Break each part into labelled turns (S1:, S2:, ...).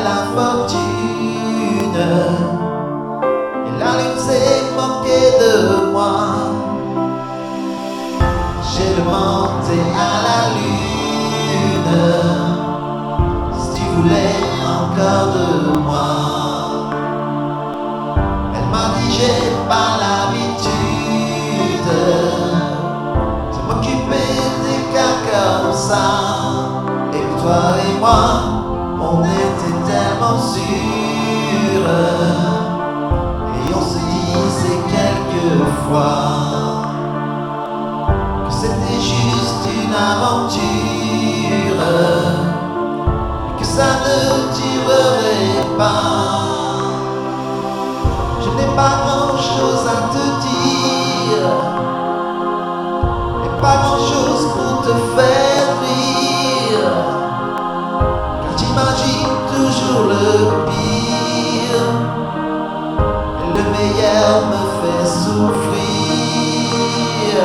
S1: la fortune. Et la lune s'est moquée de moi. J'ai demandé à la lune si tu voulais encore de moi. Elle m'a dit j'ai pas l'habitude de m'occuper des cas comme ça. Et toi et moi, on était tellement sûrs. Et on se disait quelquefois que c'était juste une aventure, que ça ne durerait pas. Je n'ai pas grand chose à te dire, et pas grand chose pour te faire rire, car j'imagine toujours le pire, et le meilleur me fait souffrir.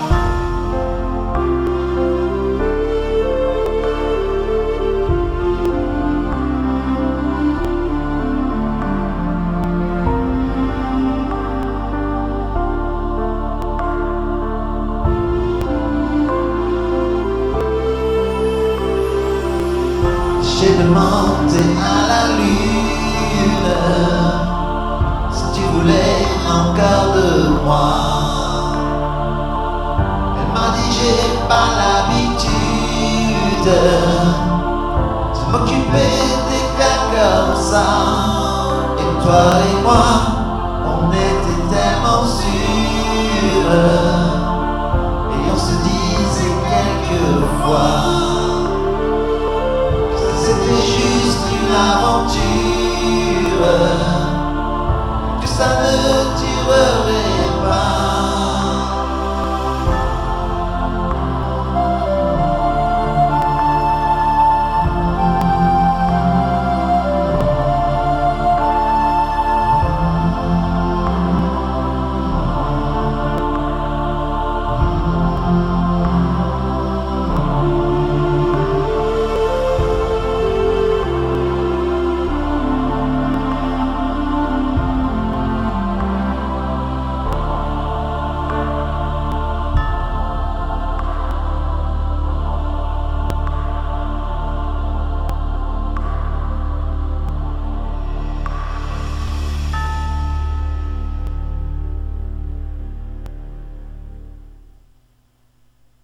S1: J'ai demandé à la lune si tu voulais encore de moi. Elle m'a dit j'ai pas l'habitude de m'occuper des cas comme ça. Et toi et moi, on était tellement sûrs. Et on se disait quelquefois c'était juste une aventure, que ça ne durerait